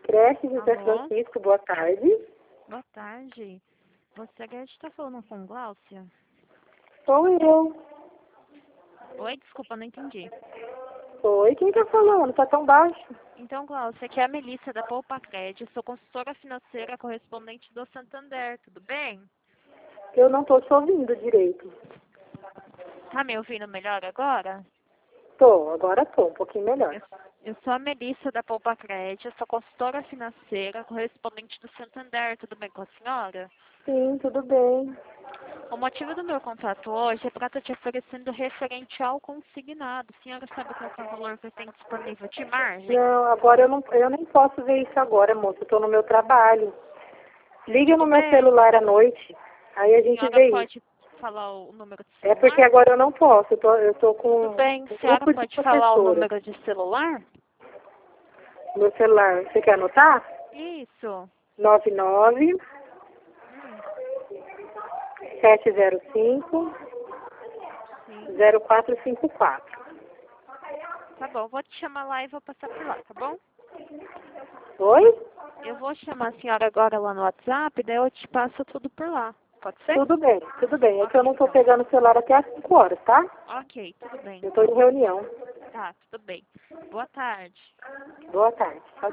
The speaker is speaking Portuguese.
creche José Alô? Francisco, boa tarde. Boa tarde. Você que está falando com Gláucia? Sou eu. Oi, desculpa, não entendi. Oi, quem tá falando? Tá tão baixo. Então, Gláucia, aqui é a Melissa da Poupa Cred, sou consultora financeira correspondente do Santander, tudo bem? Eu não tô te ouvindo direito. Tá me ouvindo melhor agora? Agora tô, um pouquinho melhor. Eu sou a Melissa da Poupa Cred, eu sou consultora financeira correspondente do Santander, tudo bem com a senhora? Sim, tudo bem. O motivo do meu contato hoje é para estar te oferecendo referente ao consignado. A senhora sabe qual que é o valor que eu tenho disponível de margem? Não, agora eu nem posso ver isso agora, moça. Eu tô no meu trabalho. Liga no Tudo meu bem? celular à noite. Aí a A gente senhora vê isso. pode falar o número de É porque celular? agora eu não posso. Eu tô Tudo com bem. um A senhora grupo de pode falar o professoras. número de celular? Meu celular, você quer anotar? Isso. 99 Hum, 705 sim. 0454. Tá bom. Vou te chamar lá e vou passar por lá, tá bom? Oi? Eu vou chamar a senhora agora lá no WhatsApp, daí eu te passo tudo por lá. Pode ser? Tudo bem, tudo bem. É que eu Ok, não tô então. pegando o celular até às 5 horas, tá? Ok, tudo bem, Eu tô em então. reunião. Tá, tudo bem. Boa tarde. Boa tarde.